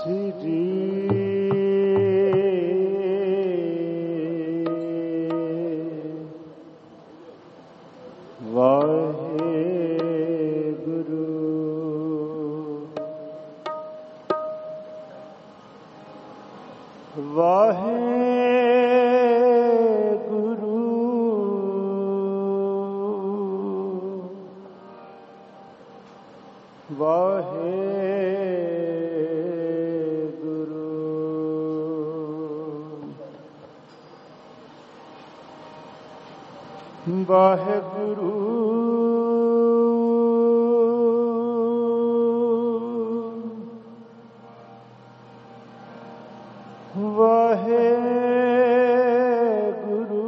ਵਾਹਿਗੁਰੂ ਵਾਹਿਗੁਰੂ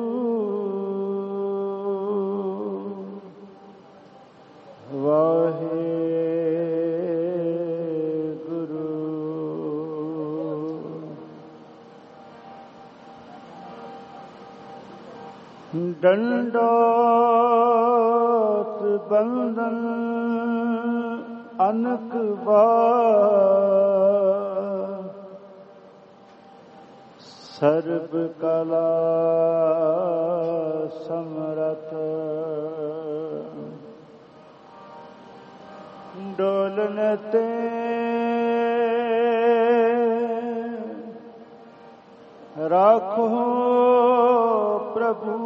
ਵਾਹਿਗੁਰੂ ਡੰਡੋਤ ਬੰਦਨ ਅਨਕ ਵਾਰ ਸਰਬ ਕਲਾ ਸਮਰਥ ਡੋਲਨ ਤੇ ਰਾਖੋ ਪ੍ਰਭੂ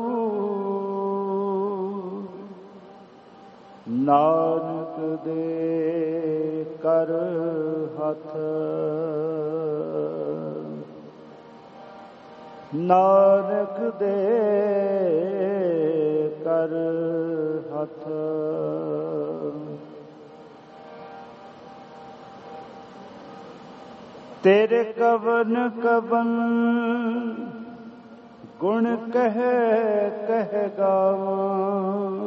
ਨਾਨਕ ਦੇ ਕਰ ਹੱਥ ਨਾਨਕ ਦੇ ਕਰ ਹੱਥ ਤੇਰੇ ਕਵਨ ਕਵਨ ਗੁਣ ਕਹਿ ਕਹਿ ਗਾਵਾਂ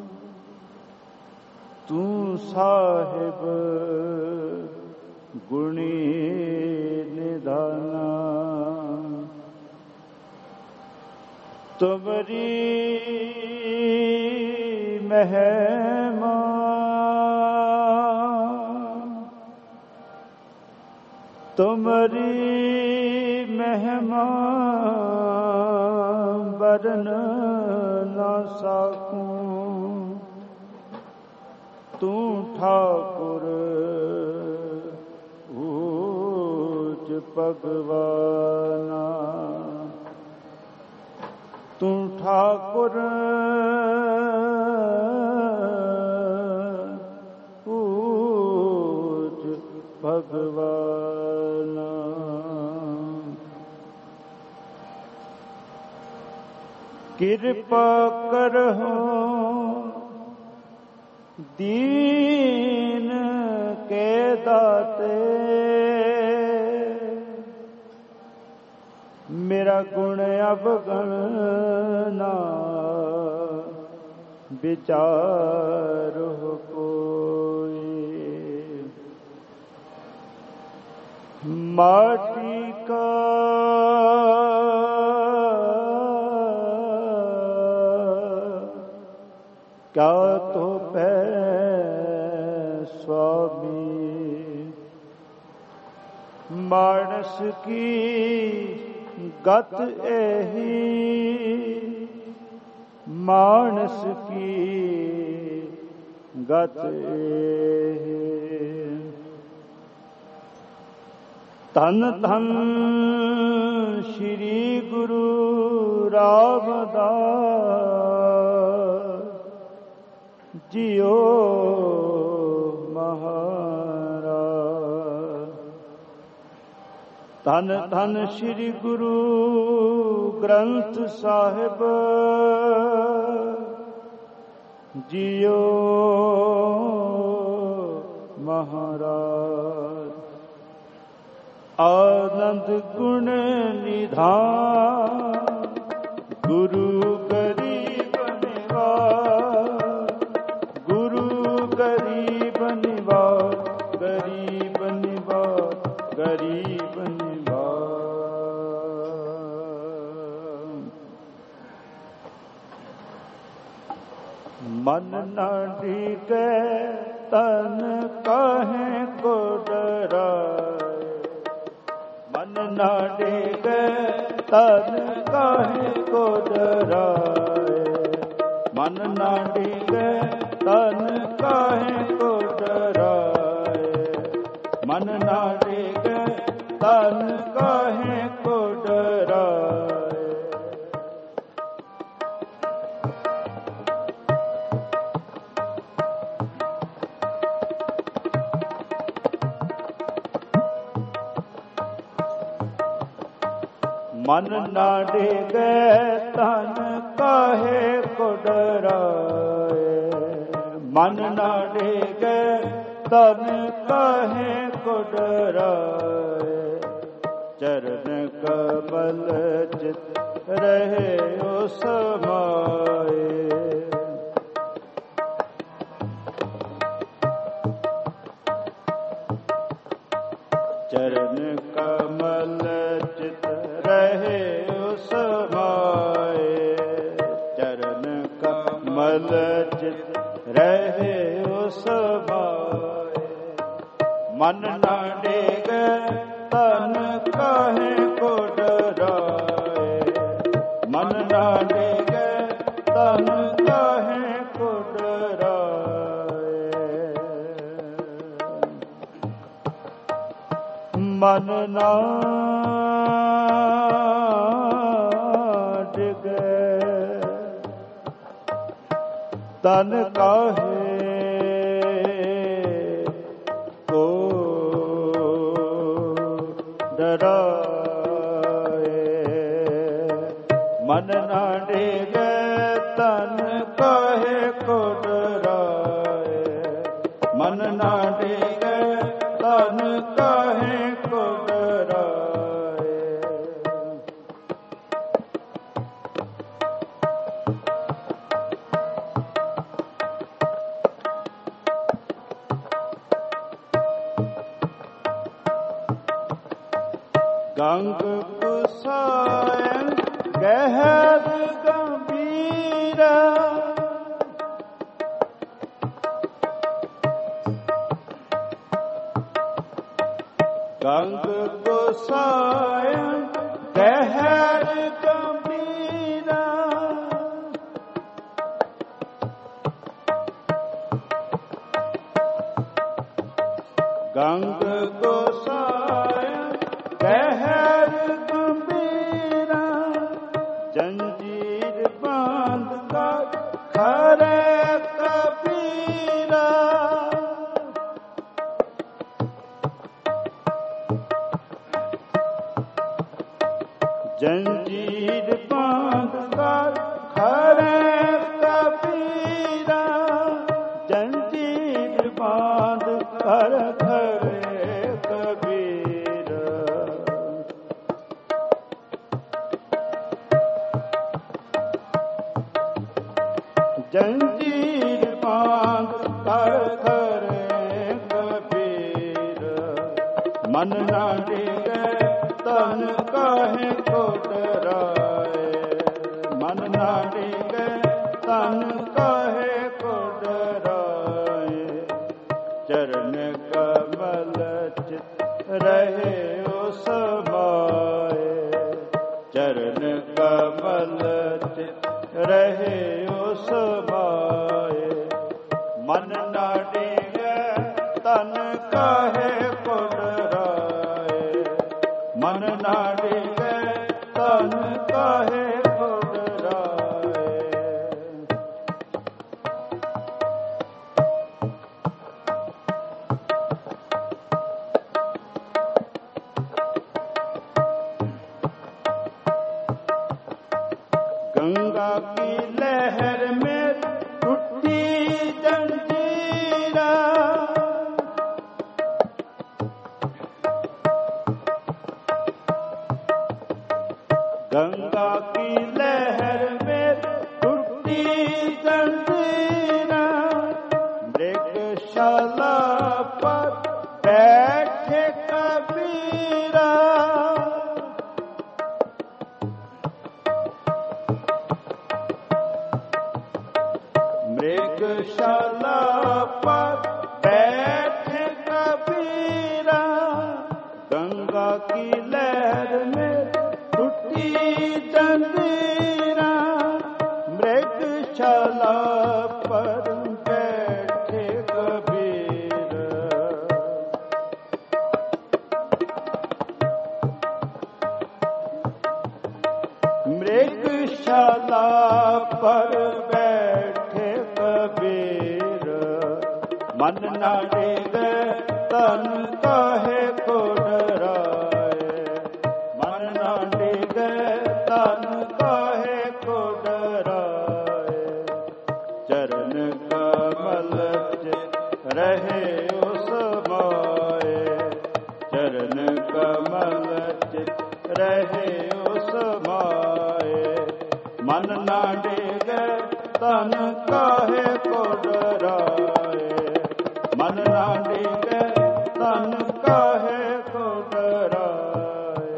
ਤੂੰ ਸਾਹਿਬ ਗੁਣੀ ਨਿਧਾਨਾ ਤੁਮਰੀ ਮਹਿਮਾ ਤੁਮਰੀ ਮਹਿਮਾ ਬਰਨ ਨਾ ਸਾਕੂੰ ਤੂੰ ਠਾਕੁਰ ਊਚ ਭਗਵਾਨਾ ਤੂੰ ਠਾਕੁਰ ਊਚ ਭਗਵਾਨਾ ਕਿਰਪਾ ਕਰਹੁ ਦੀਨ ਕੇ ਦਾਤੇ ਮੇਰਾ ਗੁਣ ਅਵਗਣ ਨਾ ਵਿਚਾਰੋ ਕੋਈ ਮਾਟੀ ਕਾ ਕਿਆ ਤੋ ਪੈ ਸੁਆਮੀ ਮਾਨਸ ਕੀ ਗਤ ਇਹੀ ਮਾਨਸ ਕੀ ਗਤ ਇਹੀ ਧੰਨ ਧੰਨ ਸ੍ਰੀ ਗੁਰੂ ਰਾਮਦਾਸ ਜਿਉ ਮਹਾਰਾਜ ਧੰਨ ਧੰਨ ਸ੍ਰੀ ਗੁਰੂ ਗ੍ਰੰਥ ਸਾਹਿਬ ਜਿਉ ਮਹਾਰਾਜ ਆਨੰਦ ਗੁਣ ਨਿਧਾਨ ਗੁਰੂ ਗਰੀਬ ਨਿਵਾਜ ਗੁਰੂ ਗਰੀਬ ਨਿਵਾਜ ਗਰੀਬ ਨਿਵਾਜ ਗਰੀਬ ਨਿਵਾਜ ਮਨ ਨਾ ਢੀਕੇ ਤਨ ਕਾਹੇ ਕੋ ਡਰਾਏ मन ना डेगे तन काहे को डराए, मन ना डेगे तन काहे को डराए, मन ना डेगे तन काहे को डराए। मन ना डेगे तन काहे को डराए, मन ना डेगे तन काहे को डराए। चरण कमल चित रहे ओ समाए, चरण कमल चित रहे ओ समाए, चरण कमल चित रहे ओ समाए। मन ना डेगे तन काहे को डराए, मन ना डेगे तन काहे को डराए। मन ना डेगे तन काहे को डराए, मन ना डेगे तन काहे को डराए, मन ना डेगे तन काहे को डराए। गंग कुसायन गहर गंभीरा, गंग कुसायन गहर गंभीरा। गंग कुसायन गहर गंभीरा, जंजीर बांध कर खरे कबीरा। जंजीर बांध कर खरे कबीरा, जंजीर बांध कर खरे कबीरा। जंजीर बांध कर खरे कबीरा। मन ना डेगे तन काहे को डराए, मन ना डेगे तन काहे को डराए। चरण कमल चित रहे ओ समाए, चरण कमल चित रहे ओ समाए। मन ना डेगे तन काहे को डराए, मन ना डेगे तन काहे को डराए। गंगा की लहर में टूटी जंजीरा, गंगा की लहर में टूटी जंजीरा। मृगशाला पर बैठे कबीरा, मृगशाला पर बैठे कबीरा। गंगा गंगा की लहर में टूटी जंजीरां, मृगशाला पर बैठे कबीर। मृगशाला पर बैठे कबीर, मन ना डिगे तन काहे को डराए, मन ना डिगे तन काहे को डराए। चरण कमल रहे उस माए, चरण कमल रहे उस माए। मन ना डिगे तन काहे को डराए, मन ना डिगे तन काहे को डराए।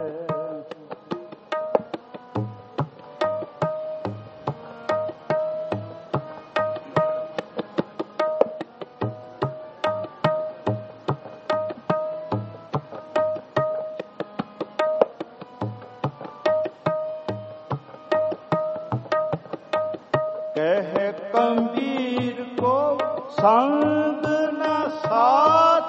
कह कबीर को संग न साथ,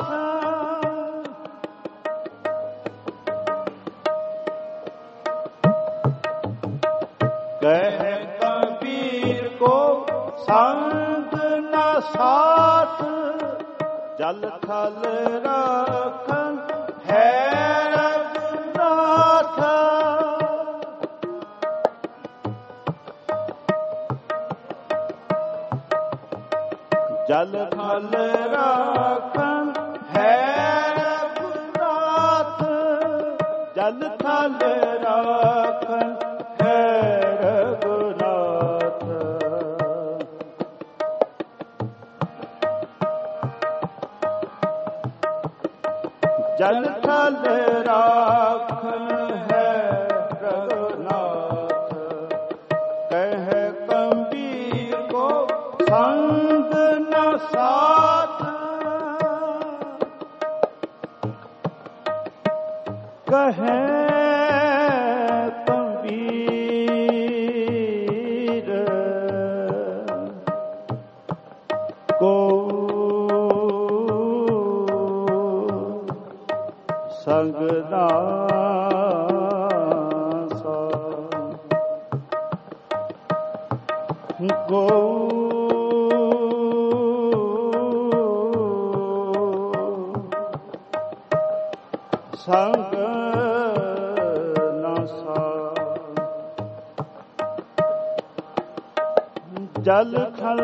कह कबीर को संग न साथ। जल थल राखन है रघुनाथ, जल थल राखन है रघुनाथ, जल थल राखन है रघुनाथ। जल थल राखन है रघुनाथ, कह कबीर को संग न साथ। कहे कबीर को संग ना गो संग न सा। जल थल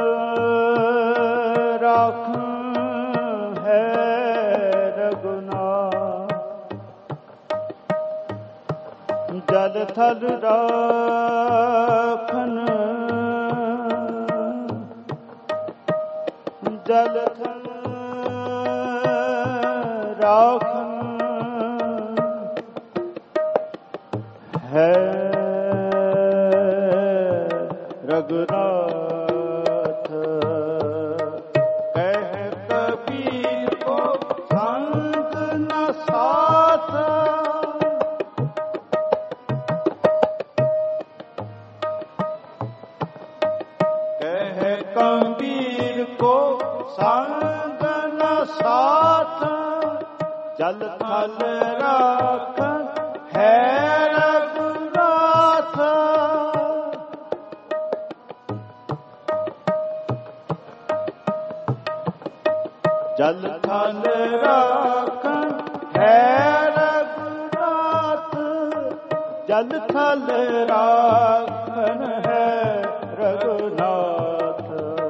राखन है रघुनाथ, जल थल राखन, जल थल राखन है रघुनाथ। कह कबीर को संग न साथ, कह कबीर को संग न साथ। जल थल राखन है रघुनाथ, जल थल राखन है रघुनाथ, जल थल राखन है रघुनाथ।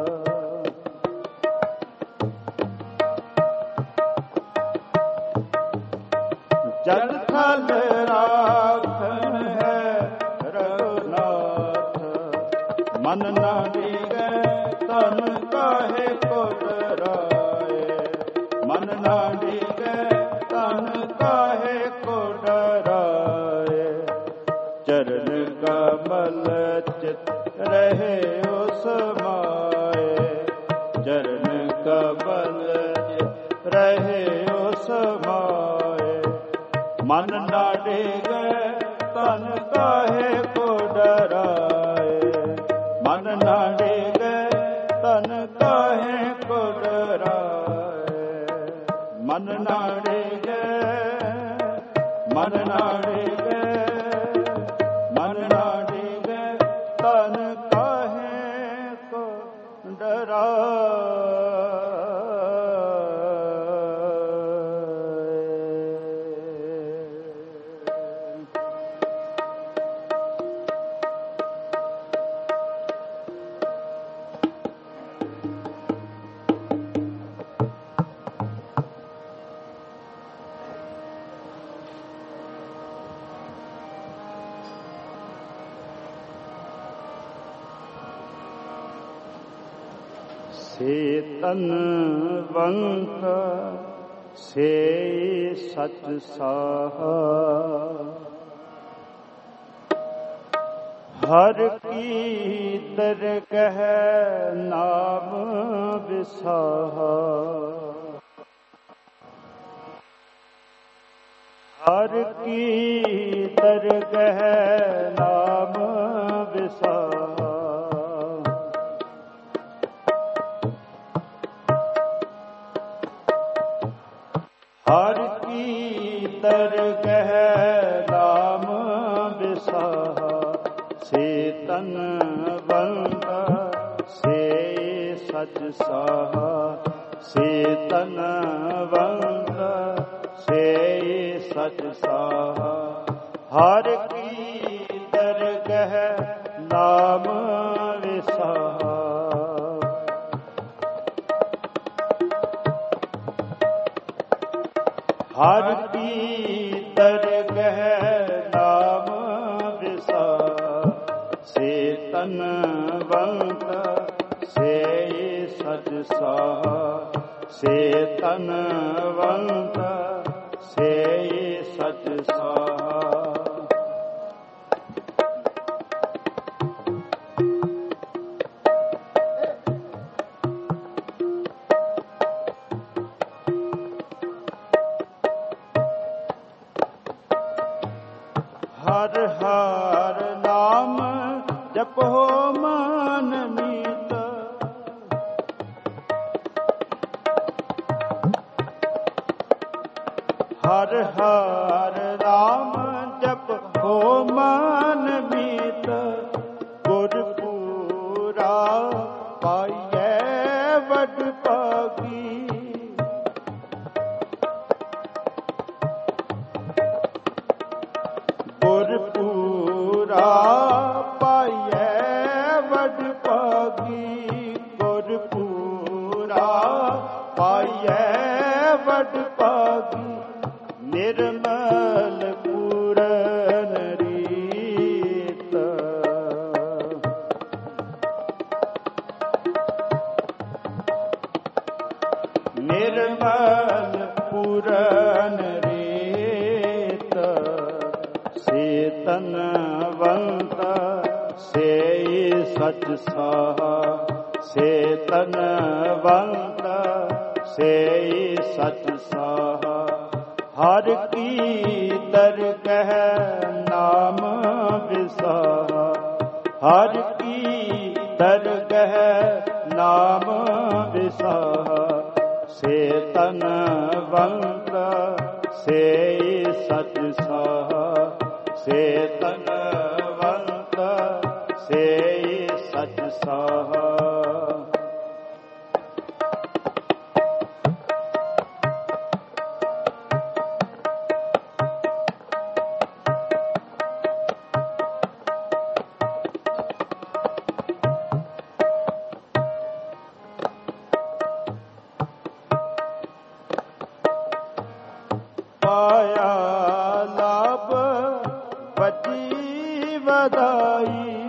जल थल राखन है रघुनाथ, मन ना डिगे तन काहे को डराए, मन ना डिगे तन काहे को डराए। चरण कमल चित रहे उस माए, चरण कमल चित रहे उस माए। ਮਨ ਨਾ ਡੇਗੈ ਤਨ ਕਾਹੇ ਕੋ ਡਰਾਏ। ਮਨ ਨਾ ਡੇਗੈ ਤਨ ਕਾਹੇ ਕੋ ਡਰਾਏ। ਮਨ ਨਾ ਡੇਗੈ ਮਨ ਨਾ ਡੇਗੈ ਮਨ ਨਾ ਡੇਗੈ ਤਨ ਕਾਹੇ ਕੋ ਡਰਾਏ। ਸੇ ਤਨਵੰਤ ਸੇ ਸਚ ਸਾਹਾ। ਹਰ ਕੀ ਦਰਗਹ ਨਾਮ ਵਿਸਾਹਾ। ਹਰ ਕੀ ਦਰਗਹ ਨਾਮ ਵਿਸਾਹਾ। ਹਰ ਕੀ ਦਰਗਹ ਨਾਮ ਵਿਸਾਹਾ। ਸੇ ਤਨਵੰਤ ਸੇ ਸਚ ਸਾਹਾ। ਸੇ ਤਨਵੰਤ ਸੇ ਸਚ ਸਾਹਾ। ਹਰ ਕੀ ਦਰਗਹ ਨਾਮ ਵਿਸਾਹਾ। ਹਰ ਕੀ ਦਰਗਹ ਨਾਮ ਵਿਸਾਹਾ। ਸੇ ਤਨਵੰਤ ਸੇ ਸਚ ਸਾਹਾ। ਸੇ ਤਨਵੰਤ ਸੇ ਸਚ ਸਾਹਾ। ਹਰ ਹਰ ਨਾਮ ਜਪੋ ਮਨ ਮੀਤ। ਹਰ ਹਰ ਨਾਮ ਜਪੋ ਮਨ ਮੀਤ। ਗੁਰਪੂਰਾ ਪਾਈਐ ਵਡ ਭਾਗੀ। ਗੁਰਪੂਰਾ ਪਾਈਐ ਵਡ ਭਾਗੀ। ਗੁਰਪੂਰਾ ਪਾਈਐ ਵਡ ਭਾਗੀ। ਨਿਰਮਲ ਪੂਰਨ ਰੀਤ। ਨਿਰਮਲ ਪੂਰਨ ਰੀਤ। ਸੇ ਤਨਵੰਤ ਸੇ ਸਚ ਸਾਹਾ। ਸੇ ਤਨਵੰਤ ਸੇ ਸਚ ਸਾਹਾ। ਹਰ ਕੀ ਦਰਗਹ ਨਾਮ ਵਿਸਾਹਾ। ਹਰ ਕੀ ਦਰਗਹ ਨਾਮ ਵਿਸਾਹਾ। ਸੇ ਤਨਵੰਤ ਸੇ ਸਚ ਸਾਹਾ। ਸੇ ਤਨਵੰਤ ਸੇ ਸਚ ਸਾਹਾ। ਪਾਇਆ ਲਾਭ ਵੱਡੀ ਵਧਾਈ।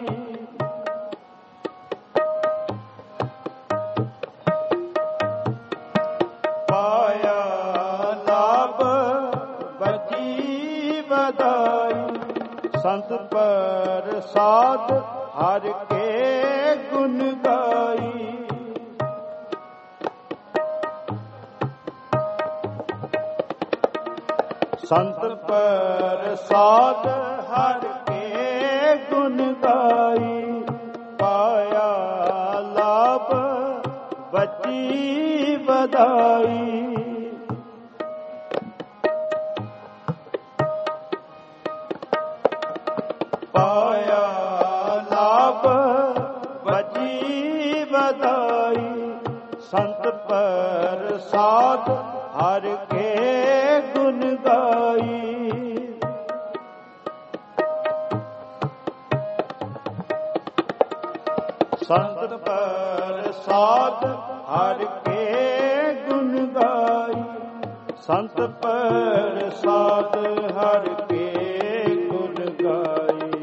ਪਾਇਆ ਲਾਭ ਵੱਡੀ ਵਧਾਈ। ਸੰਤ ਪ੍ਰਸਾਦ ਹਰ ਕੇ ਗੁਣ ਗਾਈ। ਸੰਤ ਪ੍ਰਸਾਦ ਹਰਿ ਕੇ ਗੁਣ ਗਾਈ, ਪਾਇਆ ਲਾਭ ਬਚੀ ਵਧਾਈ। ਪਾਇਆ ਲਾਭ ਬਚੀ ਵਧਾਈ, ਸੰਤ ਪ੍ਰਸਾਦ ਹਰਿ ਕੇ ਗੁਣ ਗਾਈ। ਸੰਤ ਪ੍ਰਸਾਦ ਹਰਿ ਕੇ ਗੁਣ ਗਾਈ, ਸੰਤ ਪ੍ਰਸਾਦ ਹਰਿ ਕੇ ਗੁਣ ਗਾਈ।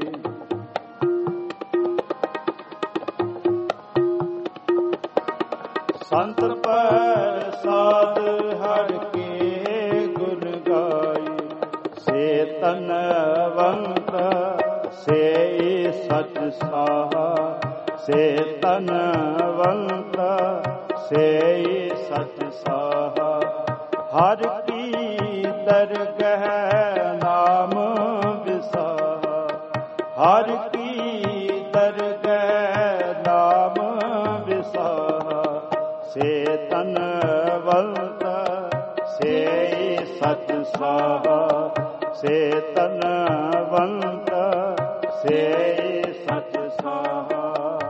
ਸੰਤ ਪ੍ਰਸਾਦ ਹਰਿ ਕੇ ਗੁਣ ਗਾਈ, ਸੇ ਤਨਵੰਤ ਸੇ ਸਚ ਸਾਹਾ, ਸੇ ਤਨਵੰਤ ਸੇ ਸਚ ਸਾਹਾ। ਹਰਿ ਕੀ ਦਰਗਹ ਨਾਮ ਵਿਸਾਹਾ, ਹਰਿ ਕੀ ਦਰਗਹ ਨਾਮ ਵਿਸਾਹਾ। ਸੇ ਤਨਵੰਤ ਸੇ ਸਚ ਸਾਹਾ, ਸੇ ਤਨਵੰਤ ਸੇ ਸਚ ਸਾਹਾ।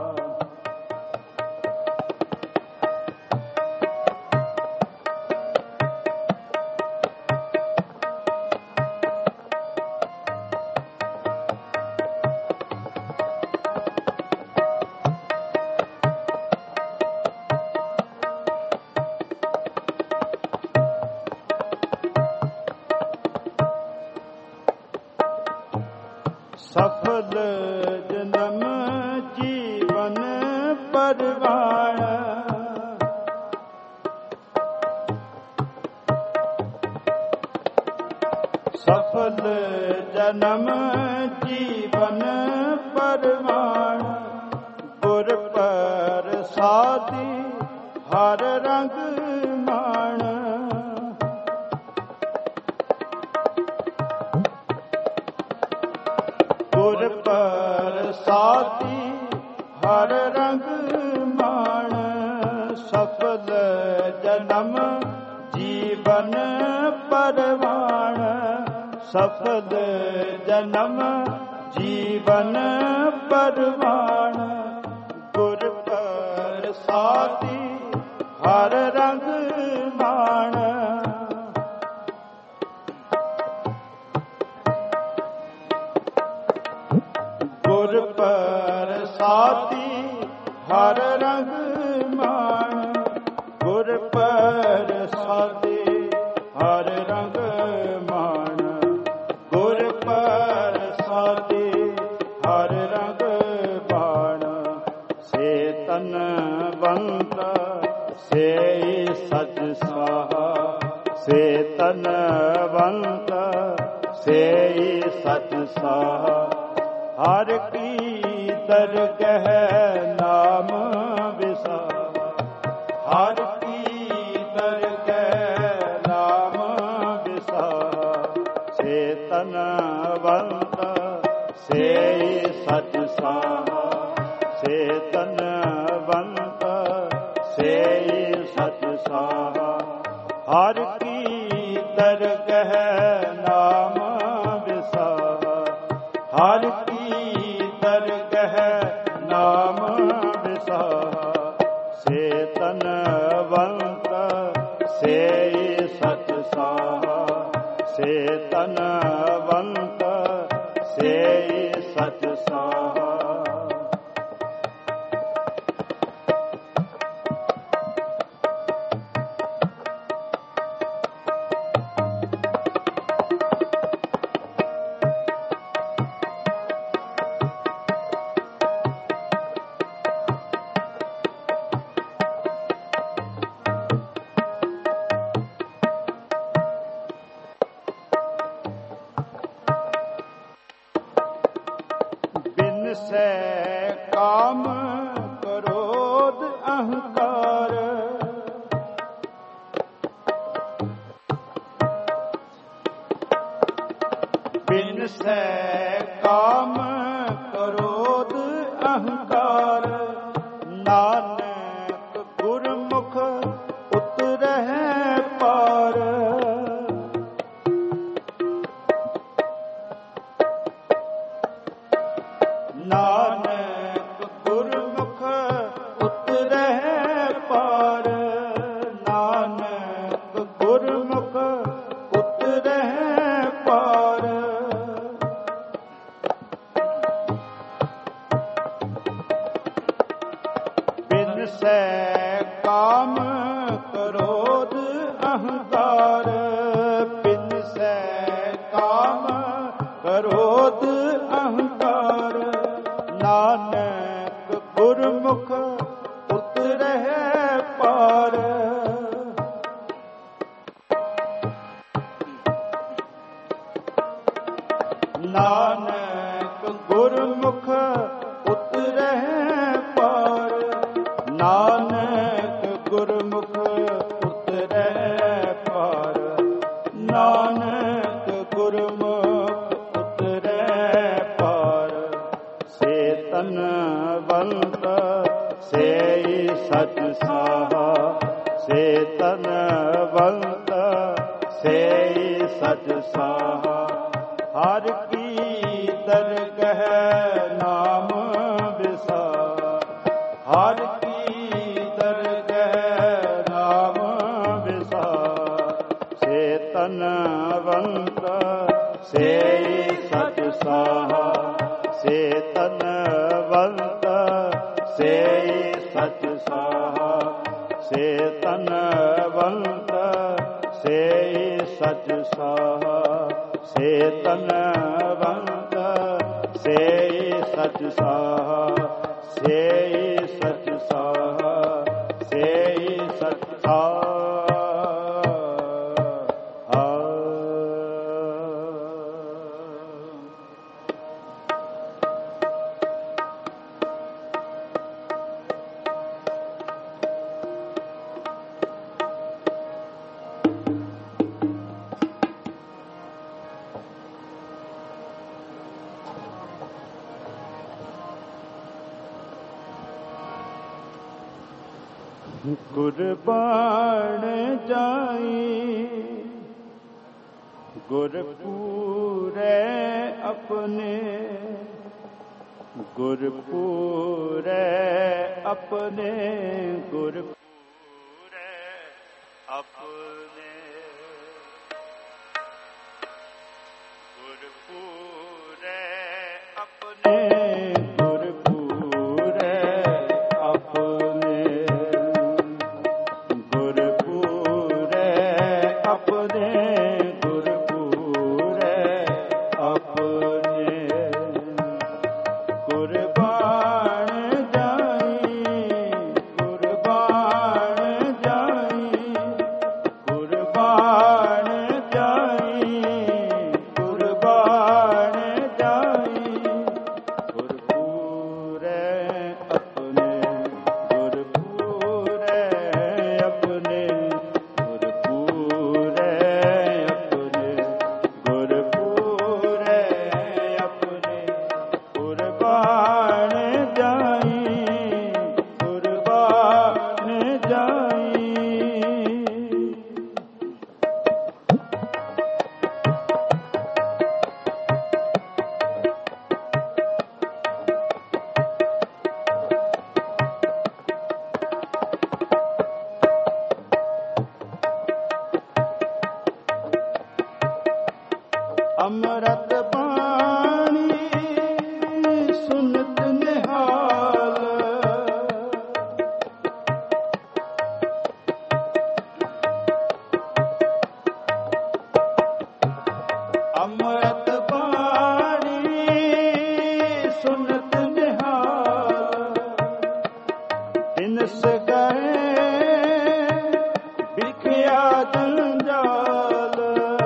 ਸਫਲ ਜਨਮ ਜੀਵਨ ਪਰਵਾਣ, ਸਫਲ ਜਨਮ ਜੀਵਨ ਪਰਵਾਣ। ਗੁਰ ਪ੍ਰਸਾਦਿ ਹਰ ਰੰਗ ਮਾਣ, ਗੁਰ ਪ੍ਰਸਾਦਿ ਹਰ ਰੰਗ ਮਾਣ। ਸਫਲ ਜਨਮ ਜੀਵਨ ਪਰਵਾਣ, ਸਫਲ ਜਨਮ ਜੀਵਨ ਪਰਵਾਣ। ਗੁਰ ਪ੍ਰਸਾਦਿ ਹਰ ਰੰਗ ਮਾਣ। ਗੁਰ ਪ੍ਰਸਾਦਿ ਹਰ ਰੰਗ ਮਾਣ, ਗੁਰ ਪ੍ਰਸਾਦਿ ਹਰ ਰੰਗ ਮਾਣ। ਗੁਰ ਪ੍ਰਸਾਦਿ ਹਰ ਰੰਗ ਬਾਣ, ਸੇ ਤਨਵੰਤ ਸੇ ਸਚ ਸਾਹਾ, ਸੇ ਤਨਵੰਤ ਸੇ ਸਚ ਸਾਹਾ। ਹਰਿ ਕੀ ਦਰਗਹ ਨਾਮ ਵਿਸਾਹਾ, ਹਰਿ ਕੀ ਦਰਗਹ ਨਾਮ ਵਿਸਾਹਾ। ਸੇ ਤਨਵੰਤ ਸੇ ਸਚ ਸਾਹਾ, ਸੇ ਤਨਵੰਤ ਸੇ ਸਚ ਸਾਹਾ। ਹਰਿ ਕੀ ਦਰਗਹ ਨਾਮ ਵਿਸਾਹਾ, ਹਰਿ ਕੀ ਦਰਗਹ ਨਾਮ ਵਿਸਾਹਾ। ਸੇ ਤਨਵੰਤ ਸੇ ਸਚ ਸਾਹਾ, ਸੇ ਤਨਵੰਤ ਸੇ ਸਚ ਸਾਹਾ। ਸੈ ਕਾਮ ਕ੍ਰੋਧ ਅਹੰਕਾਰ, ਬਿਨ ਸੈ ਕਾਮ ਕ੍ਰੋਧ ਅਹੰਕਾਰ, ਨਾਨਕ ਗੁਰਮੁਖ ਉਤਰਹਿ ਪਾਰ। ਨਾਨਕ ਗੁਰਮੁਖ ਉਤਰਹਿ ਪਾਰ, ਨਾਨਕ ਗੁਰਮੁਖ ਉਤਰਹਿ ਪਾਰ। ਬਿਨ ਸੈ ਕਾਮ ਕ੍ਰੋਧ ਅਹੰਕਾਰ, ਬਿਨ ਸੈ ਕਾਮ ਕ੍ਰੋਧ ਅਹੰਕਾਰ, ਨਾਨਕ ਗੁਰਮੁਖ ਉਤਰਹਿ ਪਾਰ। ਨਾਨਕ ਗੁਰਮੁਖ ਉਤਰਹਿ ਪਾਰ, ਨਾਨਕ ਗੁਰਮੁਖ ਉਤਰਹਿ ਪਾਰ, ਨਾਨਕ ਗੁਰਮੁਖ ਉਤਰਹਿ ਪਾਰ। ਸੇ ਤਨਵੰਤ ਸੇ ਸਚ ਸਾਹਾ, ਸੇ ਤਨਵੰਤ ਸੇ ਸਚ ਸਾਹਾ, ਹਰਿ ਕੀ ਦਰਗਹ ਨਾਮ ਵਿਸਾਰ, ਹਰਿ ਕੀ ਦਰਗਹ ਨਾਮ ਵਿਸਾਰ। ਸੇ ਤਨਵੰਤ ਸੇ ਸਚ ਸਾਹਾ, ਸੇ ਤਨਵੰਤ ਸੇ ਸਚ ਸਾਹਾ, ਸੇ ਤਨਵੰਤ ਸੇ ਸਚ ਸਾਹਾ, ਸੇ ਤਨਵੰਤ ਸੇ ਸਚ ਸਾਹਾ, ਸੇ ਸਚ ਸਾਹਾ, ਸੇ ਸਚ ਸਾਹਾ। ਗੁਰਬਾਣ ਜਾਈ ਗੁਰਪੂਰੈ ਆਪਣੇ, ਗੁਰਪੂਰੈ ਆਪਣੇ, ਗੁਰਪੂਰੈ ਆਪਣੇ, ਗੁਰਪੂਰੈ ਆਪਣੇ, ਗੁਰਪੂਰੈ ਆਪਣੇ, ਗੁਰਪੂਰੈ ਆਪਣੇ, ਗੁਰਪੂਰੈ ਆਪਣੇ। ਗੁਰਬਾਣ ਜਾਈ ਗੁਰਬਾਣ ਜਾਈ, ਗੁਰਬਾਣ ਜਾਈ ਗੁਰਬਾਣ ਜਾਈ, ਗੁਰਪੂਰੈ ਆਪਣੇ, ਗੁਰਪੂਰੈ ਆਪਣੇ, ਗੁਰਪੂਰੈ ਆਪਣੇ, ਗੁਰਪੂਰੈ ਆਪਣੇ, ਗੁਰਬਾਣ ਜਾਈ ਗੁਰਬਾਣ ਜਾਈ। ਅੰਮ੍ਰਿਤ ਬਾਣੀ ਸੁਨਤ ਨਿਹਾਲ, ਅੰਮ੍ਰਿਤ ਬਾਣੀ ਸੁਨਤ ਨਿਹਾਲ, ਤਿਨਸ ਗਏ ਵਿਖਿਆ ਜੰਜਾਲ,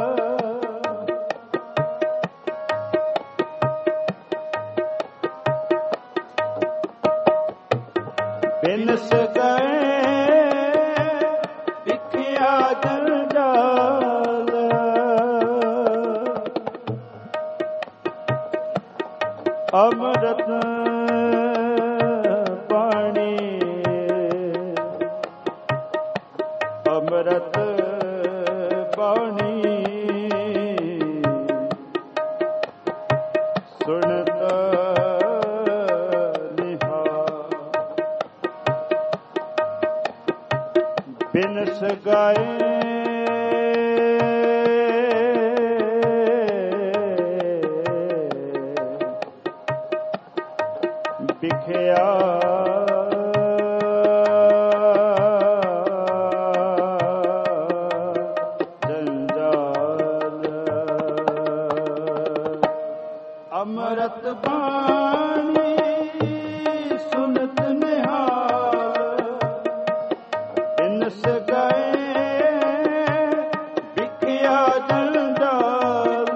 ਬਿਨਸ ਗਏ ਵਿਖਿਆ ਜੰਜਾਲ, ਅੰਮ੍ਰਿਤ ਬਾਣੀ ਅੰਮ੍ਰਿਤ ਬਾਣੀ ਸੁਣਤ ਨਿਹਾਲ ਬਿਨ ਸਗਾਏ ਵਿਖਿਆ ਜੰਜਾਲ ਅੰਮ੍ਰਿਤ ਬਾਣੀ ਸੁਨਤ ਨਿਹਾਲ ਬਿਨ ਸਗਾਏ ਵਿਖਿਆ ਜੰਜਾਲ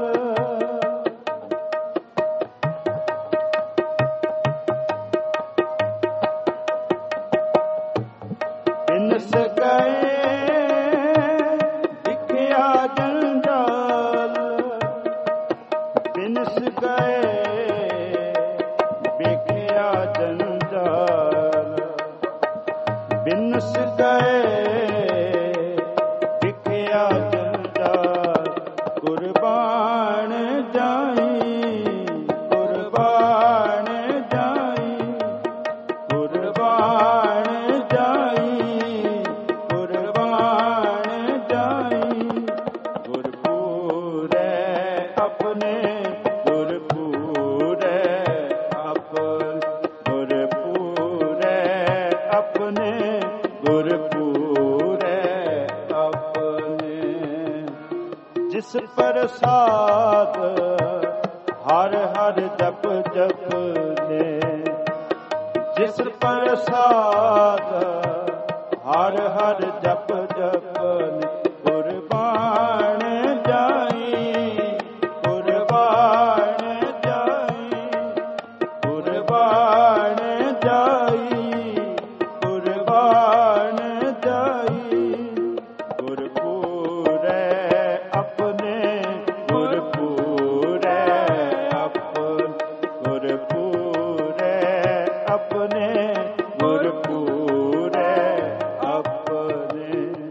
ਬਿਨ ਸਗਾਏ ਵਿਖਿਆ ਜੰਜਾਲ ਬਿਨ ਸਗਾਏ ਵਿਖਿਆ ਜੰਜਾਲ ਬਿਨ ਸਗਾਏ ਵਿਖਿਆ ਜੰਜਾਲ ਕੁਰਬਾਨ ਜਾਈ ਕੁਰਬਾਨ ਜਾਈ ਕੁਰਬਾਨ ਜਾਈ ਕੁਰਬਾਨ ਜਾਈ ਗੁਰਪੂਰੈ ਆਪਣੇ ਗੁਰਪੂਰੈ ਆਪਨ ਗੁਰਪੂਰੈ ਆਪਣੇ ਗੁਰਪੂਰੈ ਆਪਣੇ ਜਿਸ ਪ੍ਰਸਾਦ ਹਰ ਹਰ ਜਪ ਜਪ ਨੇ ਜਿਸ ਪ੍ਰਸਾਦ ਹਰ ਹਰ ਜਪ ਜਪ ਨੇ ਕੁਰਬਾਨ ਜਾਈ ਕੁਰਬਾਨ ਜਾਈ ਕੁਰਬਾਨ ਜਾਈ ਕੁਰਬਾਨ ਜਾਈ ਗੁਰਪੂਰੈ ਆਪਣੇ ਗੁਰਪੂਰੈ ਆਪਨ ਗੁਰਪੂਰੈ ਆਪਣੇ ਗੁਰਪੂਰੈ ਆਪਣੇ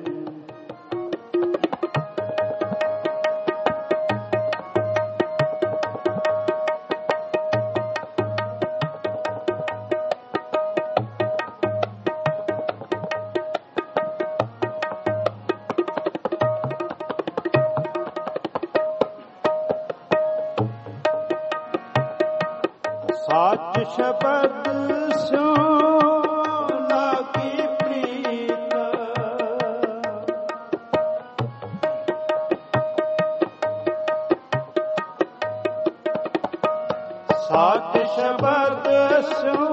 ਸਾਚ ਸ਼ਬਦ ਸਿਉ ਲਾਗੀ ਪ੍ਰੀਤ ਸਾਚ ਸ਼ਬਦ ਸਿਉ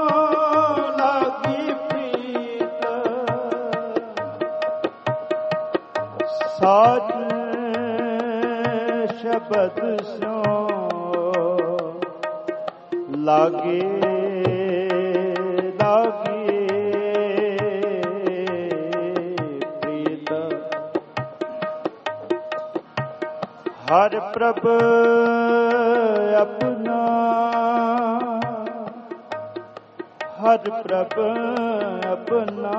ਲਾਗੀ ਪ੍ਰੀਤ ਸਾਚ ਸ਼ਬਦ ਸਿਉ ਲਾਗੇ ਲਾਗੇ ਪ੍ਰੀਤ ਹਰ ਪ੍ਰਭ ਆਪਣਾ ਹਰ ਪ੍ਰਭ ਆਪਣਾ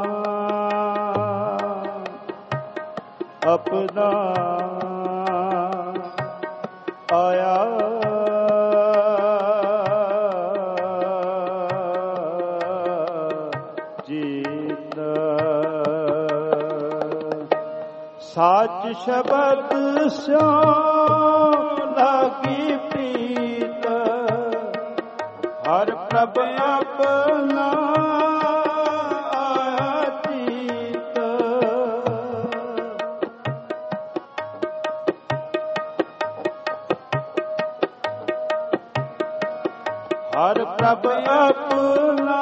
ਆਪਣਾ ਆਇਆ ਸਾਚ ਸ਼ਬਦ ਸਿਉ ਲਾਗੀ ਪ੍ਰੀਤ ਹਰ ਪ੍ਰਭ ਆਪਣਾ ਆਇਆ ਚੀਤ ਹਰ ਪ੍ਰਭ ਆਪਣਾ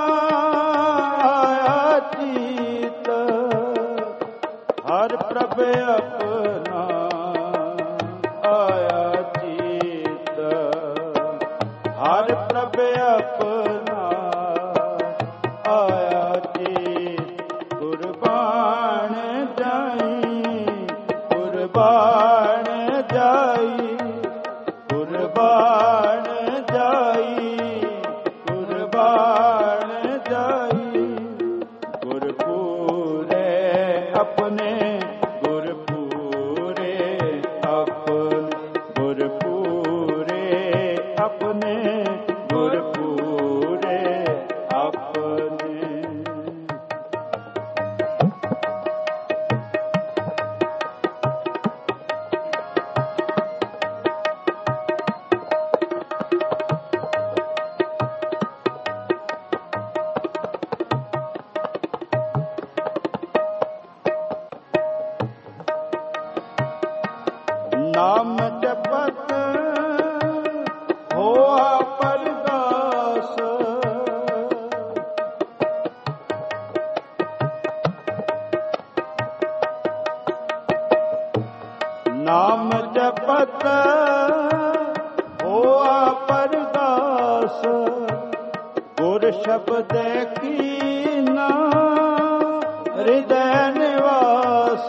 ਆਇਆ ਚੀਤ ਹਰ ਪ੍ਰਭ ਆਪਣਾ ਆਇਆ ਚੀਤ ਹਰ ਪ੍ਰਭ ਆਪਣਾ ਆਇਆ ਚੀਤ ਕੁਰਬਾਨ ਜਾਈ ਕੁਰਬਾਨ ਜਾਈ ਕੁਰਬਾਨ ਜਾਈ ਨਾਮ ਜਪਤ ਹੋਆ ਪਰਗਾਸ। ਨਾਮ ਜਪਤ ਹੋਆ ਪਰਗਾਸ। ਗੁਰ ਸ਼ਬਦ ਕੀਨਾ ਹਿਰਦੈ ਨਿਵਾਸ।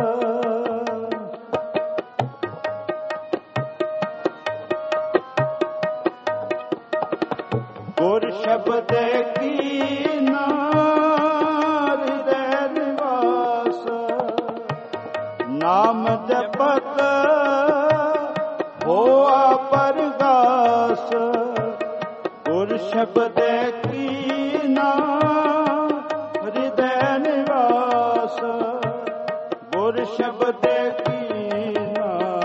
ਗੁਰ ਸ਼ਬਦ ਕੀਨਾ ਹਿਰਦੈ ਨਿਵਾਸ। ਨਾਮ ਜਪਤ ਹੋਆ ਪਰਗਾਸ। ਗੁਰ ਸ਼ਬਦ ਕੀਨਾ ਹਿਰਦੈ ਨਿਵਾਸ। ਗੁਰ ਸ਼ਬਦ ਕੀਨਾ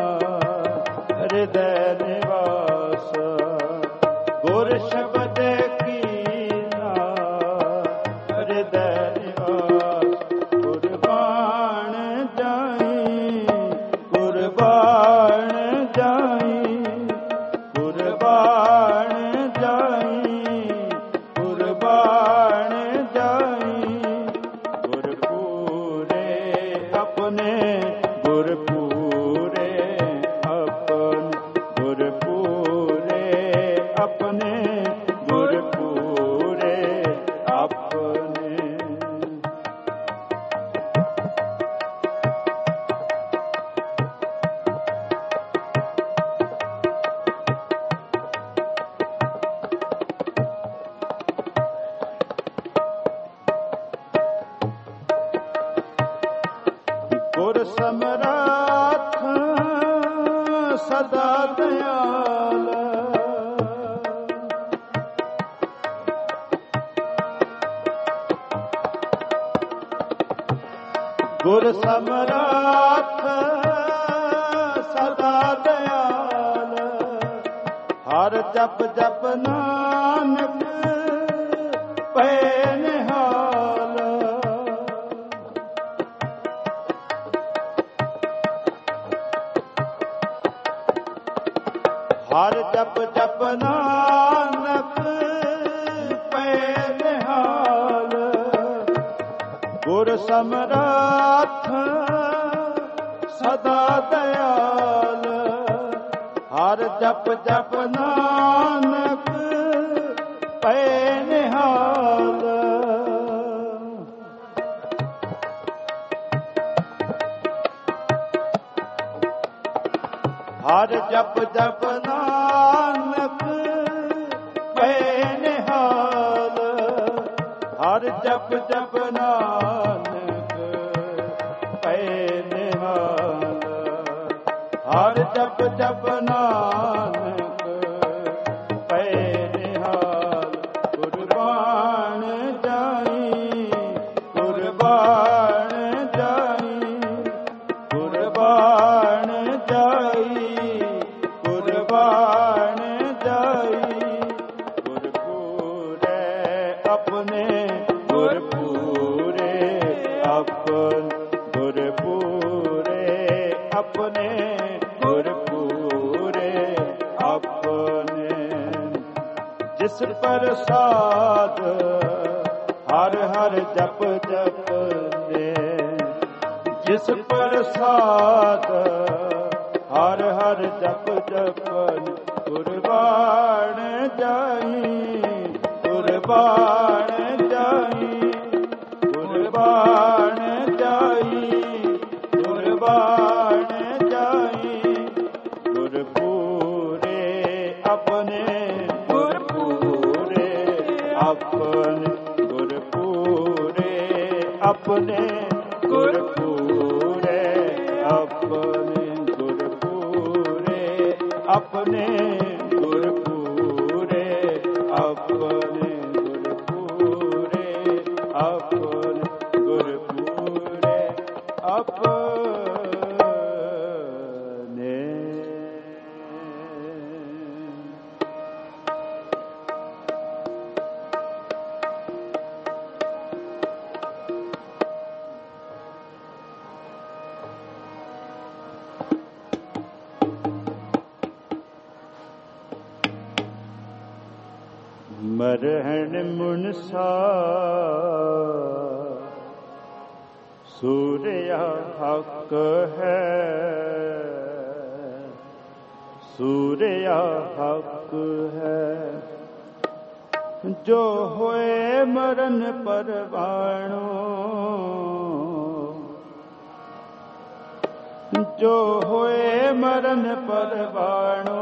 ਹਿਰਦੈ ਨਿਵਾਸ। ਗੁਰ ਸ਼ਬਦ ਕੀਨਾ ਹਿਰਦੈ ਨਿਵਾਸ। ਕੁਰਬਾਨ ਜਾਈ ਕੁਰਬਾਨ ਜਾਈ ਕੁਰਬਾਨ ਜਾਈ ਕੁਰਬਾਨ ਜਾਈ। ਗੁਰਪੂਰੇ ਆਪਣੇ ਗੁਰਪੂਰੇ ਆਪਣੇ ਗੁਰਪੂਰੇ ਆਪਣੇ ਗੁਰਪੂਰੇ ਆਪਣੇ। ਗੁਰ ਸਮਰਾਥ ਸਦਾ ਦਇਆਲ। ਗੁਰ ਸਮਰਾਥ ਸਦਾ ਦਇਆਲ। ਹਰ ਜਪ ਜਪ ਨਾਨਕ ਪਏ ਨਿਹਾਲ। ਹਰ ਜਪ ਜਪ ਨਾਨਕ ਪਏ ਨਿਹਾਲ। ਗੁਰ ਸਮਰਾਥ ਸਦਾ ਦਇਆਲ। ਹਰ ਜਪ ਜਪ ਨਾਨਕ ਪਏ ਨਿਹਾਲ। ਹਰ ਜਪ ਜਪ ਨਾਨਕ ਪਏ ਨਿਹਾਲ। ਹਰ ਜਪ ਜਪ ਨਾਨਕ ਪਏ ਨਿਹਾਲ। ਹਰ ਜਪ ਜਪ ਨਾਨਕ ਪਏ ਨਿਹਾਲ। ਕੁਰਬਾਨ ਜਾਈ ਕੁਰਬਾਨ ਜਾਈ ਕੁਰਬਾਨ ਜਾਈ ਕੁਰਬਾਨ ਜਾਈ। ਗੁਰਪੂਰੇ ਆਪਣੇ ਗੁਰਪੂਰੇ ਆਪਣੇ ਗੁਰਪੂਰੇ ਆਪਣੇ ਗੁਰਪੂਰੇ ਆਪਣੇ। ਜਿਸ ਪ੍ਰਸਾਦ ਹਰ ਹਰ ਜਪ ਜਪ ਦੇ। ਜਿਸ ਪ੍ਰਸਾਦ ਹਰ ਹਰ ਜਪ ਜਪਨ। ਕੁਰਬਾਨ ਜਾਈ ਕੁਰਬਾਨ ਜਾਈ ਕੁਰਬਾਨ ਜਾਈ ਕੁਰਬਾਨ ਜਾਈ। ਗੁਰਪੂਰੇ ਆਪਣੇ ਗੁਰਪੂਰੇ ਆਪਣੇ ਗੁਰਪੂਰੇ ਆਪਣੇ ਗੁਰਪੂਰੇ ਆਪਣੇ ਗੁਰਪੂਰੇ ਆਪਣੇ ਗੁਰਪੂਰੇ ਆਪਣੇ ਗੁਰਪੂਰੇ ਆਪਣੇ ਗੁਰਪੂਰੇ ਆਪਣੇ। ਮਰਹਿਣ ਮੁਨਸਾ ਸੂਰਿਆ ਹੱਕ ਹੈ, ਸੂਰਿਆ ਹੱਕ ਹੈ। ਜੋ ਹੋਏ ਮਰਨ ਪਰਵਾਣੋ, ਜੋ ਹੋਏ ਮਰਨ ਪਰਵਾਣੋ,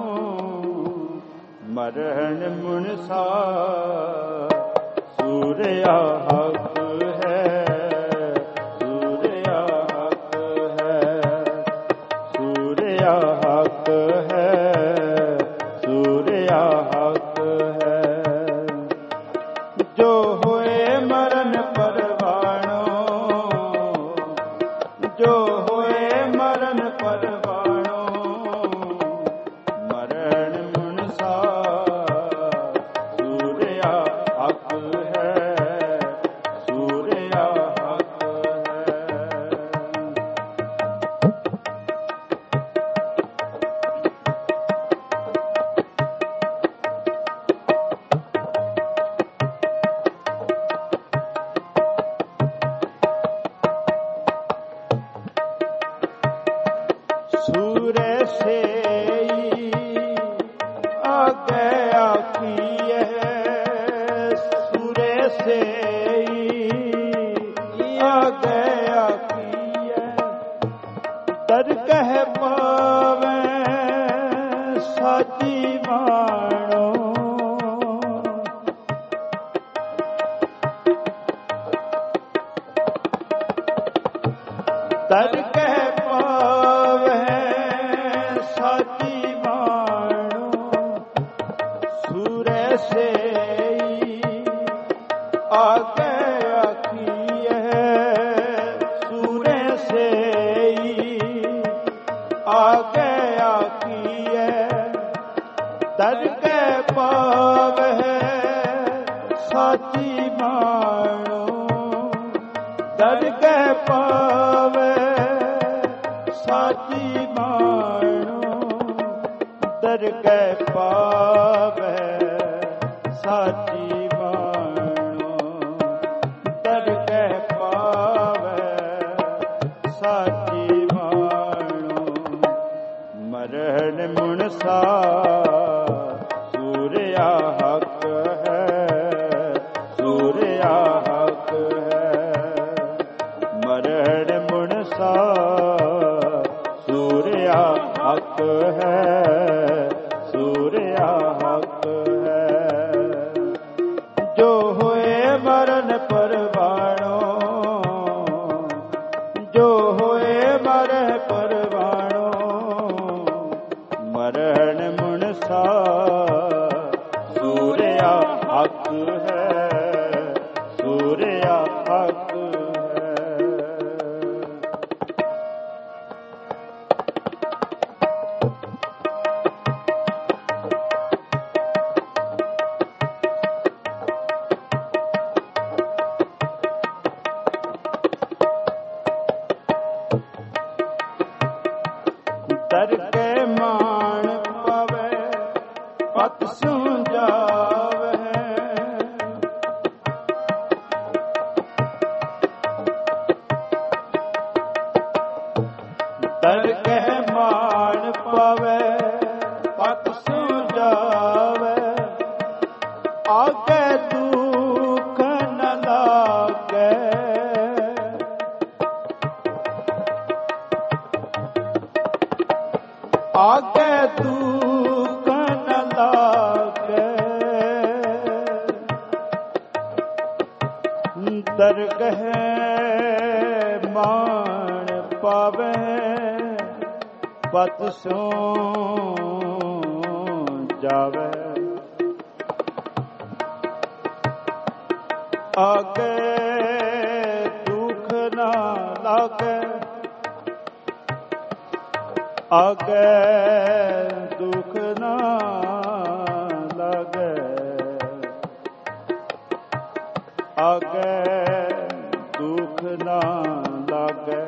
ਮਰਹਿਣ ਮੁਨਸਾ ਸੂਰਿਆ ਹੱਕ ਹੈ, ਸੂਰਿਆ ਹੱਕ ਹੈ, ਸੂਰਿਆ ਹੱਕ ਹੈ, ਸੂਰਿਆ ਹੱਕ ਹੈ। ਜੋ ਹੋਏ ਮਰਨ ਪਰਵਾਣੋ, ਜੋ ਹੋਏ ਮਰਨ ਪਰਵਾਣੋ, ਮਰਹਿਣ ਮੁਨਸਾ ਸੂਰਿਆ ਹੱਕ ਹੈ, ਸੂਰਿਆ ਹੱਕ ਹੈ। ਸੂਰੇ ਸੇਈ ਆਗੇ ਆਖੀਐ, ਸੂਰੇ ਸੇਈ ਆਗੇ ਆਖੀਐ। ਦਰਗਹਿ ਪਾਵੈ ਸਾਚੀ ਬਾਣੋ, ਦਰਗਹਿ ਪਾਵੈ ਸਾਚੀ ਬਾਣੋ। ਸੂਰੇ ਸੇਈ ਆਗੇ ਆਖੀਐ, ਸੂਰੇ ਸੇਈ ਆਗੇ ਆਖੀਐ। ਦਰਗਹਿ ਪਾਵੈ ਸਾਚੀ ਬਾਣੋ, ਦਰਗਹਿ ਪਾਵੈ ਸਾਚੀ ਬਾਣੋ। ਦਰਗਹਿ ਪਾਵੈ ਸਾਚੀ ਬਾਣੋ, ਦਰਗਹਿ ਪਾਵੈ ਸਾਚੀ ਬਾਣੋ। ਮਰਹਿਣ ਮੁਨਸਾ ਸੂਰਿਆ ਹੱਕ ਹੈ, ਸੂਰਿਆ ਹੱਕ ਹੈ। ਮਰਹਿਣ ਮੁਨਸਾ ਸੂਰਿਆ ਹੱਕ ਹੈ, ਸੂਰਿਆ ਹੱਕ ਹੈ। ਜੋ ਹੋਏ ਮਰਨ ਪਰਵਾਣੋ, ਜੋ ਹੋਏ ਮਰਨ ਪਰਵਾਣੋ, ਮਰਹਿਣ ਮੁਨਸਾ ਸੂਰਿਆ ਹੱਕ ਹੈ, ਸੂਰਿਆ ਹੱਕ ਹੈ। ਦਰਗਹਿ ਮਾਣ ਪਵੈ ਪਤ ਸੂੰ ਜਾਵੈ, ਦਰਗਹਿ ਮਾਣ ਪਵੈ ਪਤ ਸੂੰ ਜਾਵੈ। ਆਗੇ ਦੁਖ ਨ ਲਾਗੈ, ਆਗੇ ਦੁਖ ਨ ਲਾਗੈ। ਦਰਗਹਿ ਮਾਣ ਪਾਵੈ ਪਤ ਸੋਂ ਜਾਵੈ। ਆਗੇ ਦੁਖ ਨਾ ਲਾਗੈ, ਆਗੇ ਦੁਖ ਨਾ ਲਾਗੈ। ਆਗੇ ਦੁਖ ਨਾ ਲਾਗੈ।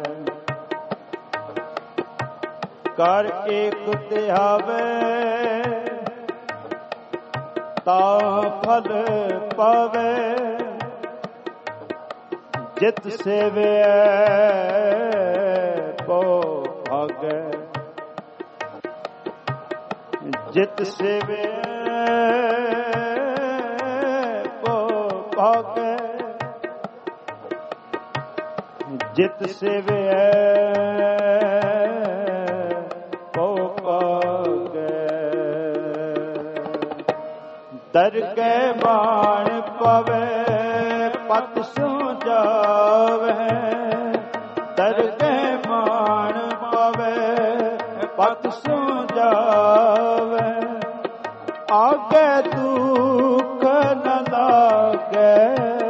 ਕਰ ਏਕ ਧਿਆਵੈ ਤਾ ਫਲ ਪਾਵੇ ਜਿਤ ਸੇਵਿਐ ਪੋ ਭਾਗੈ ਜਿਤ ਸੇਵਿਐ ਪੋ ਭਾਗੈ ਜਿਤ ਸੇਵਿਐ ਪੋ ਭਾਗੈ ਦਰਗਹਿ ਬਾਣ ਪਵੈ ਪਤ ਸੋ ਜਾਵੈ ਦਰਗਹਿ ਬਾਣ ਪਵੈ ਪਤ ਸੋ ਜਾਵੈ ਆਗੇ ਦੁਖ ਨ ਲਾਗੈ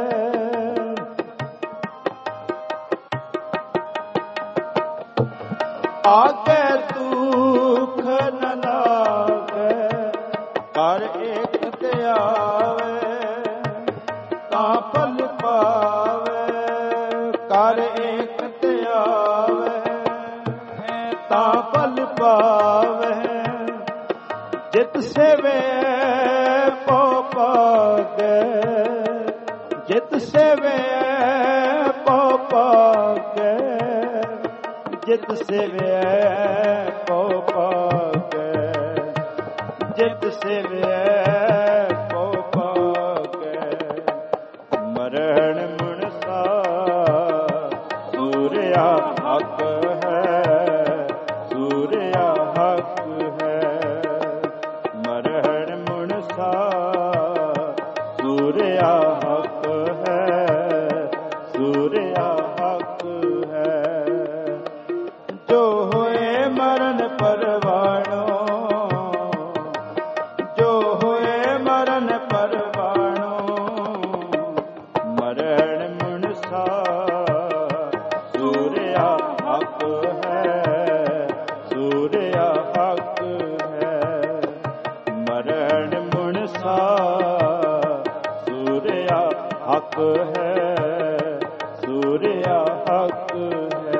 ਆਗੇ ਦੁਖ ਨ ਲਾਗੈ ਕਰ ਏਕ ਧਿਆਵੈ ਤਾਂ ਫਲ ਪਾਵੈ ਕਰ ਏਕ ਧਿਆਵੈ ਤਾਂ ਫਲ ਪਾਵੈ ਜਿਤ ਸੇਵੈ ਪੋ ਭਾਗੈ ਜਿਤ ਸੇਵੈ ਪੋ ਭਾਗੈ ਜਿਤ ਸੇਵਿਐ ਪੋ ਭਾਗੈ ਜਿਤ ਸੇਵਿਐ ਪੋ ਭਾਗੈ ਮਰਣ ਮੁਨਸਾ ਸੂਰਿਆ ਹੱਕ ਹੈ ਸੂਰਿਆ ਹੱਕ ਹੈ ਮਰਣ ਮੁਨਸਾ ਸੂਰਿਆ ਹੱਕ ਹੈ ਸੂਰਿਆ ਹੱਕ ਹੈ ਜੋ ਹੋਏ ਮਰਨ ਪਰਵਾਣੋ ਜੋ ਹੋਏ ਮਰਨ ਪਰਵਾਣੋ ਮਰਨ ਮੁਨਸਾ ਸੂਰਿਆ ਹੱਕ ਹੈ ਸੂਰਿਆ ਹੱਕ ਹੈ ਮਰਨ ਮੁਨਸਾ ਸੂਰਿਆ ਹੱਕ ਹੈ ਸੂਰਿਆ ਹੱਕ ਹੈ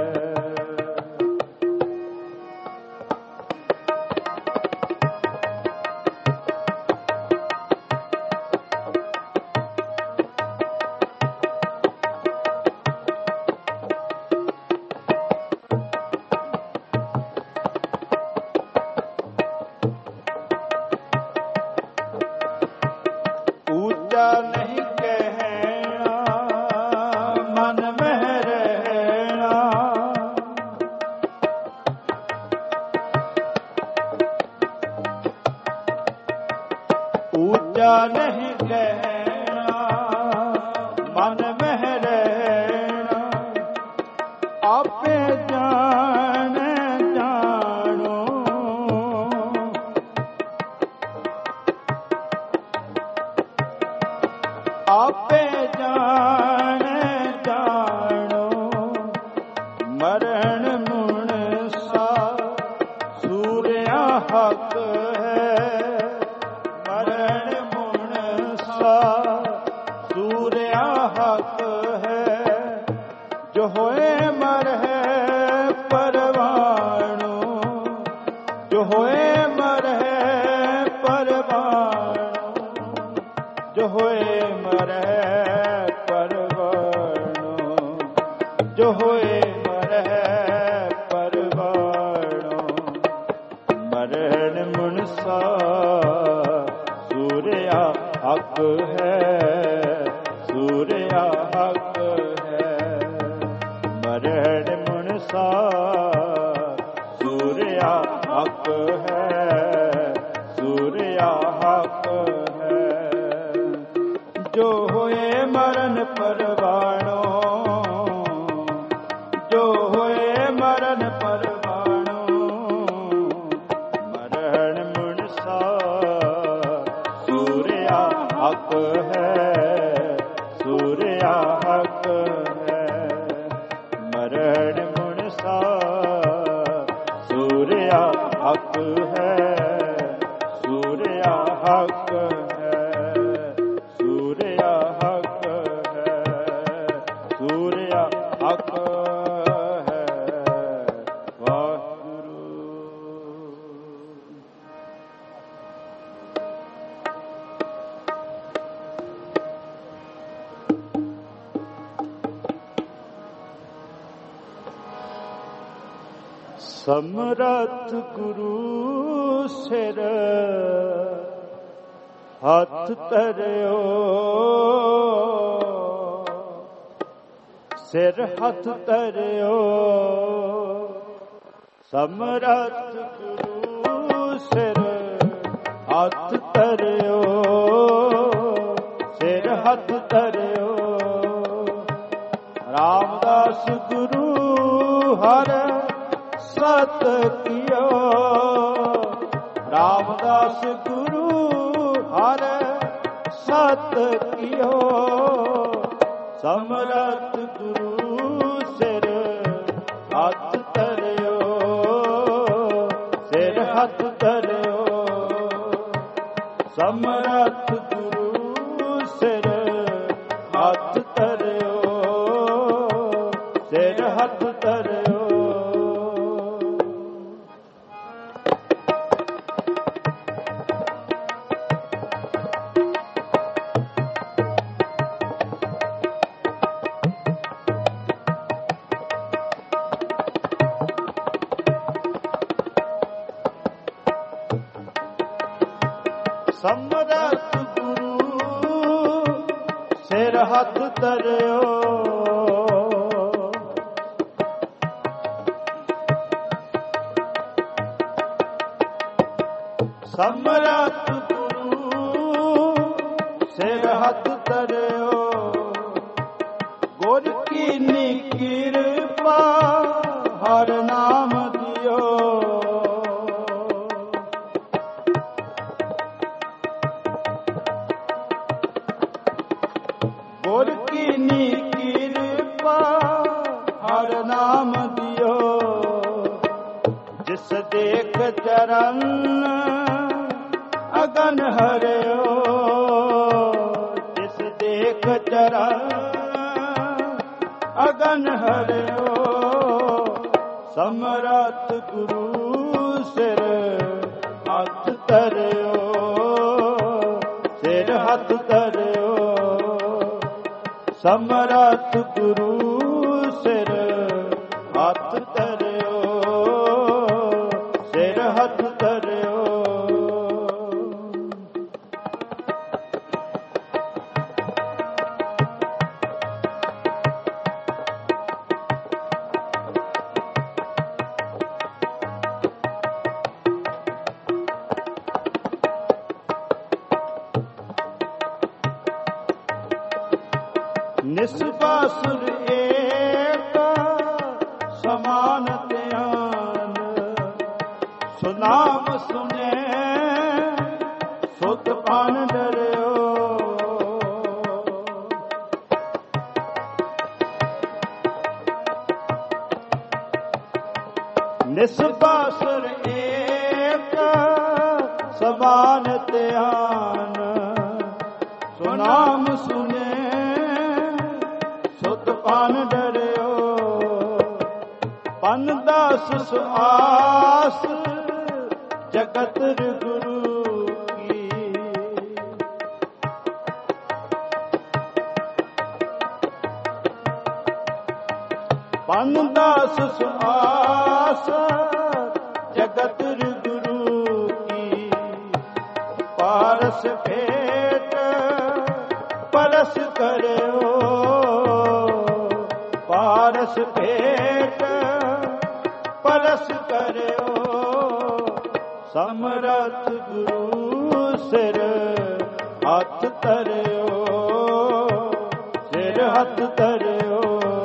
ਊਚਾ ਨਹੀਂ ਕਹਿਣਾ ਮਨ ਮਹਿ ਰਹਿਣਾ ਊਚਾ ਨਹੀਂ ਕਹਿਣਾ ਮਨ ਮਹਿ ਰਹਿਣਾ ਆਪੇ ਜਾਣ ਜਾਣੋ ਆਪੇ ਜਾਣ ਜਾਣੋ ਮਰਨ ਮੁਨਸਾ ਸੂਰਿਆ ਹੱਕ ਹੈ ਮਰਨ ਮੁਨਸਾ ਸੂਰਿਆ ਹੱਕ ਹੈ ਜੋ ਹੋਏ ਮਰਹਿ ਪਰਵਾਣੋ ਜੋ ਹੋਏ ਮਰਹਿ ਪਰਵਾਣੋ ਜੋ ਹੋਏ ਮਰਹਿ ਪਰਵਾਣੋ ਜੋ ਹੋਏ ਮਰਹਿ ਪਰਵਾਣੋ ਮਰਨ ਮੁਨਸਾ ਸੂਰਿਆ ਹੱਕ ਹੈ ਸੂਰਿਆ ਹੱਕ ਹੈ ਮਰਨ ਮੁਨਸਾ ਸੂਰਿਆ ਹੱਕ ਹੈ ਸੂਰਿਆ ਹੱਕ ਹੈ ਜੋ ਹੋਏ ਮਰਨ ਪਰਵਾਣੋ ਜੋ ਹੋਏ ਮਰਨ ਪਰਵਾਣੋ ਮਰਨ ਮੁਨਸਾ ਸੂਰਿਆ ਹੱਕ ਹੈ ਸੂਰਿਆ ਹੱਕ ਹੈ ਮਰਨ ਮੁਨਸਾ ਸੂਰਿਆ ਹੱਕ ਹੈ ਸੂਰਿਆ ਹੱਕ ਹੈ ਸੂਰਿਆ ਹੱਕ ਹੈ ਸੂਰਿਆ ਹੱਕ ਹੈ ਵਾਹਿਗੁਰੂ। ਸਮਰੱਥ ਗੁਰੂ ਸਿਰ ਹੱਥ ਧਰਿਓ, ਸਿਰ ਹੱਥ ਧਰਿਓ। ਸਮਰੱਥ ਗੁਰੂ ਸਿਰ ਹੱਥ ਧਰਿਓ, ਸਿਰ ਹੱਥ ਧਰਿਓ। ਰਾਮਦਾਸ ਗੁਰੂ ਹਰ ਸਤ ਕੀਓ, ਰਾਮਦਾਸ ਗੁਰੂ ਹਰ ਸਤ ਕੀਓ। ਸਮਰੱਥ ਗੁਰੂ ਸਿਰ ਹੱਥ ਧਰਿਓ, ਸਿਰ ਹੱਥ ਧਰਿਓ। ਸਮਰੱਥ ਗੁਰੂ ਸਿਰ ਹੱਥ ਧਰਿਓ, ਸਿਰ ਹੱਥ ਧਰਿਓ। ਸਮਰੱਥ ਗੁਰੂ ਸਿਰ ਹੱਥ ਧਰਿਓ, ਸਮਰੱਥ ਗੁਰੂ ਸਿਰ ਹੱਥ ਧਰਿਓ। ਗੁਰ ਕੀਨੀ ਕਿਰਪਾ ਹਰ ਨਾਮ ਦਿਓ, ਗੁਰ ਕੀਨੀ ਕਿਰਪਾ ਹਰ ਨਾਮ ਦਿਓ। ਜਿਸ ਦੇਖ ਚਰਨ ਅਗਨ ਹਰਿਓ, ਜਿਸ ਦੇਖ ਚਰਨ ਅਗਨ ਹਰਿਓ। ਸਮਰੱਥ ਗੁਰੂ ਸਿਰ ਹੱਥ ਧਰਿਓ, ਸਿਰ ਹੱਥ ਧਰਿਓ। ਸਮਰੱਥ ਗੁਰੂ ਸਿਰ ਹੱਥ ਧਰਿਓ, ਸਿਰ ਹੱਥ ਧਰਿਓ। ਨਿਸਬਾਸੁਰ ਏਕ ਸਮਾਨ ਧਿਆਨ, ਸੁਨਾਮ ਸੁਨੇ ਸੁਤ ਪਾਨ ਡਰਿਓ। ਨਿਸਬਾਸੁਰ ਏਕ ਸਮਾਨ ਧਿਆਨ, ਸੁਨਾਮ ਸੁਨੇ ਸੁਤ ਪਾਨ ਡਰਿਓ। ਪਨ ਦਾਸ ਸੁਆਸ ਜਗਤ ਗੁਰੂ ਕੀ, ਪਨ ਦਾਸ ਸੁਆਸ ਜਗਤ ਗੁਰੂ ਕੀ। ਪਾਰਸ ਭੇਟ ਪਰਸ ਕਰਿਓ, ਪਾਰਸ ਭੇਟ ਪਰਸ ਕਰਿਓ। ਸਮਰੱਥ ਗੁਰੂ ਸਿਰ ਹੱਥ ਧਰਿਓ, ਸਿਰ ਹੱਥ ਧਰਿਓ।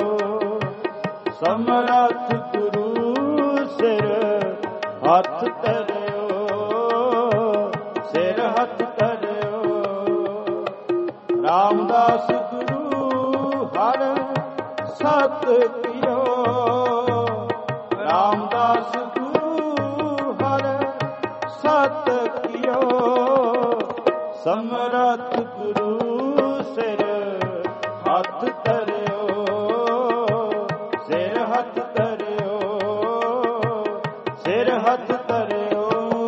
ਸਮਰੱਥ ਗੁਰੂ ਸਿਰ ਹੱਥ ਧਰਿਓ, ਸਿਰ ਹੱਥ ਧਰਿਓ। ਰਾਮਦਾਸ ਗੁਰੂ ਹਰ ਸਤ ਕੀਓ, ਰਾਮਦਾਸ ਗੁਰੂ ਹਰ ਸਤ ਕੀਓ। ਸਮਰੱਥ ਗੁਰੂ ਸਿਰ ਹੱਥ ਧਰਿਓ, ਸਿਰ ਹੱਥ ਧਰਿਓ, ਸਿਰ ਹੱਥ ਧਰਿਓ।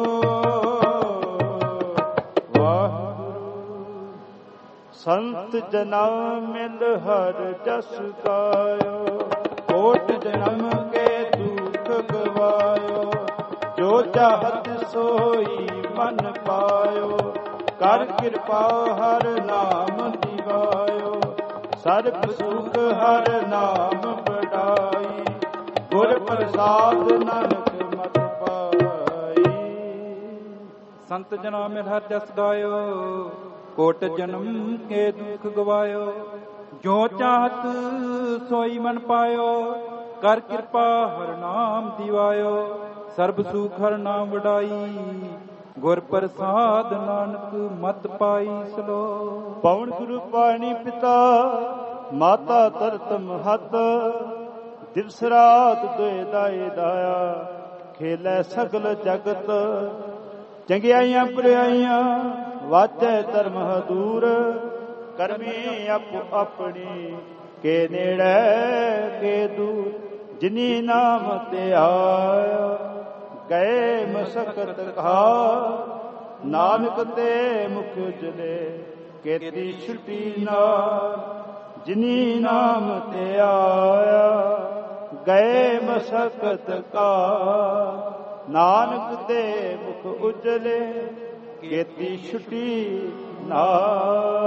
ਵਾਹਿਗੁਰੂ। ਸੰਤ ਜਨਾ ਮਿਲ ਹਰ ਜਸ ਗਾਇਓ, ਕੋਟ ਜਨਮ ਕੇ ਦੁਖ ਗਵਾਇਓ। ਜੋ ਚਾਹਤ ਸੋਈ ਮਨ ਪਾਇਓ। ਕਰ ਕਿਰਪਾ ਹਰ ਨਾਮ ਦਿਵਾਇਓ। ਸਰਬ ਸੁਖ ਹਰ ਨਾਮ ਵਡਾਈ। ਗੁਰ ਪ੍ਰਸਾਦ ਨਾਨਕ ਮਤ ਪਾਈ। ਸੰਤ ਜਨਾ ਮਿਲ ਹਰ ਜਸ ਗਾਇਓ। ਕੋਟ ਜਨਮ ਕੇ ਦੁਖ ਗਵਾਇਓ। ਜੋ ਚਾਹਤ ਸੋਈ ਮਨ ਪਾਇਓ। ਕਰ ਕਿਰਪਾ ਹਰ ਨਾਮ ਦਿਵਾਇਓ। ਸਰਬ ਸੁਖ ਹਰ ਨਾਮ ਵਡਾਈ। ਗੁਰ ਪ੍ਰਸਾਦ ਨਾਨਕ ਮਤ ਪਾਈ। ਸਲੋ ਪਵਨ ਗੁਰੂ ਪਾਣੀ ਪਿਤਾ ਮਾਤਾ ਧਰਤ ਮਹਤ। ਦਿਵਸ ਰਾਤ ਦੁਇ ਦਾਏ ਦਾਇਆ। ਖੇਲੇ ਸਗਲ ਜਗਤ ਚੰਗਿਆਈਆਂ ਬੁਰਾਈਆਂ ਵਾਚੈ ਧਰਮ ਹਦੂਰ। ਕਰਮੀ ਆਪੋ ਆਪਣੀ ਕੇ ਨੇੜੇ ਕੇ ਦੂਰ। ਜਿਨੀ ਨਾਮ ਤੇ ਆਇਆ ਗਏ ਮਸਕਤ ਕਹਾ। ਨਾਨਕ ਤੇ ਮੁਖ ਉਜਲੇ ਕੀਤੀ ਛੁਟੀ ਨਾਲ। ਜਿਨੀ ਨਾਮ ਤੇ ਆਇਆ ਗਏ ਮਸਕਤ ਕਾ। ਨਾਨਕ ਤੇ ਮੁਖ ਉਜਲੇ ਕੀਤੀ ਛੁਟੀ ਨਾਲ।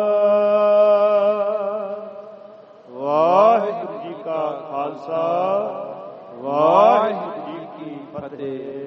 ਵਾਹਿਗੁਰੂ ਜੀ ਕਾ ਖਾਲਸਾ ਵਾਹਿਗੁਰੂ ਜੀ ਕੀ ਫਤਿਹ।